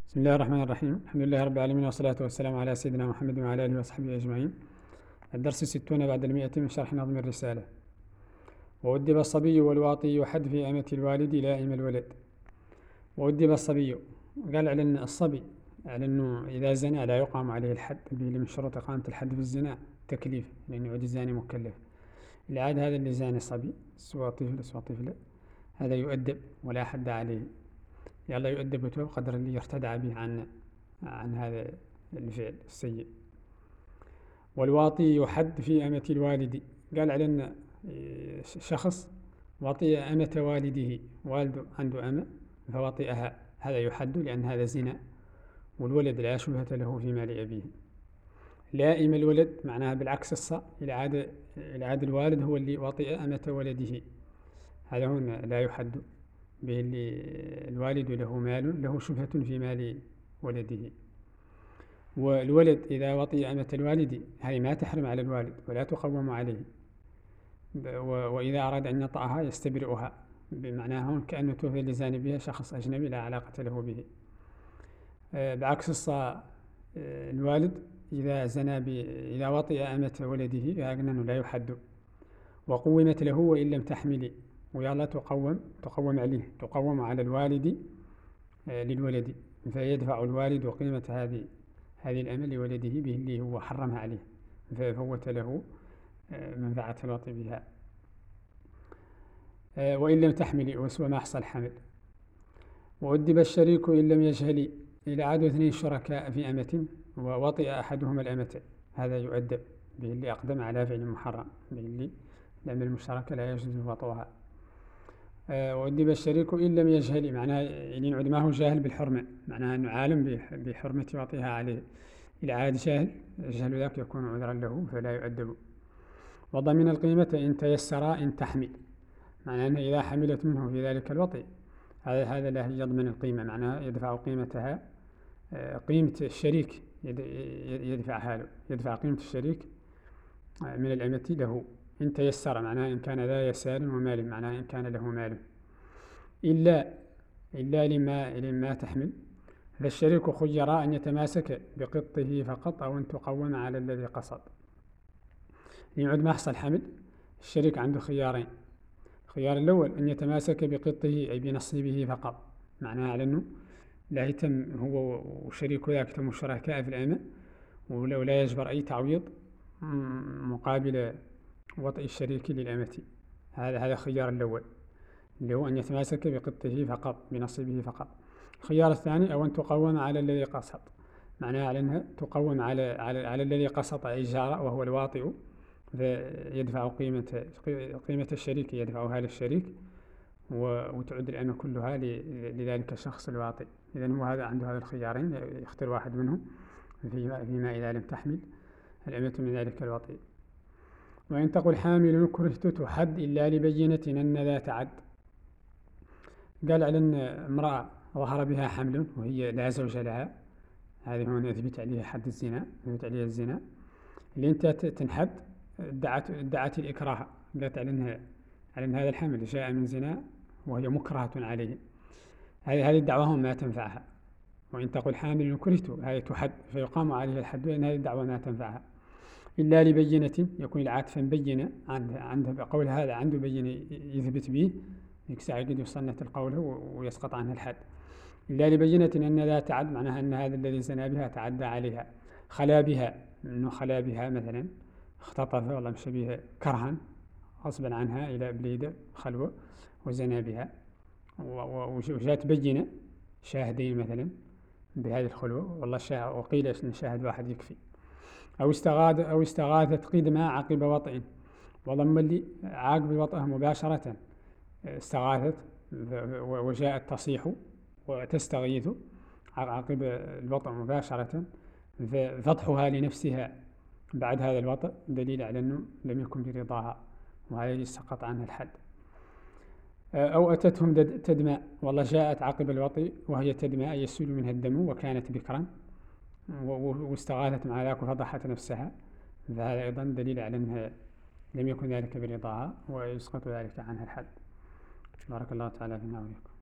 بسم الله الرحمن الرحيم. الحمد لله رب العالمين، والصلاة والسلام على سيدنا محمد وعلى آله وصحبه أجمعين. الدرس 60 بعد 100 من شرح نظم الرسالة. وأدب الصبي والواطي يحد في أمة الوالد لائم الولد. وأدب الصبي، قال على أن الصبي على أنه إذا زنى لا يقام عليه الحد، به من شروط إقامة الحد في الزنا تكليف، لأنه يعد الزاني مكلف. العاد هذا اللي زاني صبي سواء طفل هذا يؤدب ولا حد عليه، يلا يؤدب قدر اللي يرتدع به عن هذا الفعل السيء. والواطي يحد في أمة الوالد، قال على أن شخص وطئ أمة والده، والده عنده أمة فوطئها، هذا يحد لأن هذا زنا، والولد لا شبهة له في مال أبيه. لائم الولد معناها بالعكس الصا، العاد الوالد هو اللي وطئ أمة ولده، هذا هنا لا يحد به اللي الوالد له مال له شبهة في مال ولده. والولد إذا وطئ أمة الوالد هذه ما تحرم على الوالد ولا تقوم عليه، وإذا أراد أن يطأها يستبرئها، بمعنى هون كأنه توفي لزاني بها شخص أجنبي لا علاقة له به. بعكس الوالد إذا زنى إذا وطئ أمة ولده فأنه لا يحد. وقومت له وإن لم تحمل، ويلا تقوم عليه، تقوم على الوالد للولد، فيدفع الوالد قيمة هذه الأمة لولده به اللي هو حرمها عليه، ففوت له منفعة الوطئ بها. وإن لم تحمل وسوى ما حصل حمل. وأدب الشريك إن لم يجهل، إلى عاد اثنين شركاء في أمة ووطئ أحدهما الأمة، هذا يؤدب به اللي أقدم على فعل محرم، به اللي لأن المشترك لا يجوز وطئها. وأدب الشريك إن لم يجهل، معناها إن يعد ما هو جاهل بالحرمة، معناها أنه عالم بحرمة وطئها عليه، إلى عاد جهل ذاك يكون عذرا له فلا يؤدب. وضمن القيمة إن تيسر إن تحمل، معناها أنه إذا حملت منه في ذلك الوطئ هذا لا يضمن القيمة، معناها يدفع قيمتها، قيمة الشريك يدفع قيمة الشريك من الأمة له إن تيسر، معناها إن كان ذا يسار ومال، معناها إن كان له مال. إلا لما تحمل، فالشريك خير أن يتماسك بقطه فقط أو أن تقوم على الذي قصد. يعد ما حصل حمل الشريك عنده خيارين، الخيار الأول أن يتماسك بقطه أي بنصيبه فقط، معناها على أنه لا يتم هو وشريك ذاك يتم شركاء في الأمة، ولا يجبر أي تعويض مقابل وطئ الشريك للأمة. هذا الخيار الأول اللي هو أن يتماسك بقطه فقط بنصيبه فقط. الخيار الثاني أو أن تقوم على الذي قصد، معناها على أنها تقوم على الذي قصد أي جار وهو الواطئ، فيدفع قيمة الشريك يدفعها للشريك، وتعد الأمة كلها لذلك الشخص الواطئ. إذن هو هذا عنده هذا الخيارين، يختار واحد منهم فيما إذا لم تحمل الأمة من ذلك الواطئ. وإن تقل حامل كرهت تحد إلا لبينة أن ذا تعد، قال على أن امرأة ظهر بها حمل وهي لا زوج لها، هذه هنا يثبت عليها حد الزنا، يثبت عليها الزنا اللي أنت تنحد، ادعت الإكراه، قالت على أن هذا الحمل جاء من زنا وهي مكرهة عليه، هذه الدعوة ما تنفعها. وإن تقل حامل كرهت هذه تحد، فيقام عليها الحد، لأن هذه الدعوة ما تنفعها. إلا لبينة، يكون العاطفا بينة عنده بقول هذا عنده بينة يثبت به، يكسع قد يصنت القول ويسقط عنها الحد. إلا لبينة أن ذا تعد، معناها أن هذا الذي زنى بها تعدى عليها، خلا بها، أنه خلا بها مثلا اختطف والله مشى بها كرها غصبا عنها إلى بليدة خلوة وزنى بها، وجاءت بينة شاهدين مثلا بهذه الخلوة، والله وقيل أن شاهد واحد يكفي. أو استغاثت قدما عقب وطئ، وضم اللي عاقب وطئه مباشرة استغاثت وجاءت تصيح وتستغيث عقب الوطئ مباشرة، ففتحها لنفسها بعد هذا الوطئ دليل على أنه لم يكن برضاها، وهذا يسقط عنها الحد. أو أتتهم تدمى، والله جاءت عقب الوطئ وهي تدمى أي يسيل منها الدم وكانت بكرا، واستغاثت مع ذلك وفضحت نفسها، فهذا أيضا دليل على أنها لم يكن ذلك برضاها ويسقط ذلك عنها الحد. بارك الله تعالى فينا وفيكم.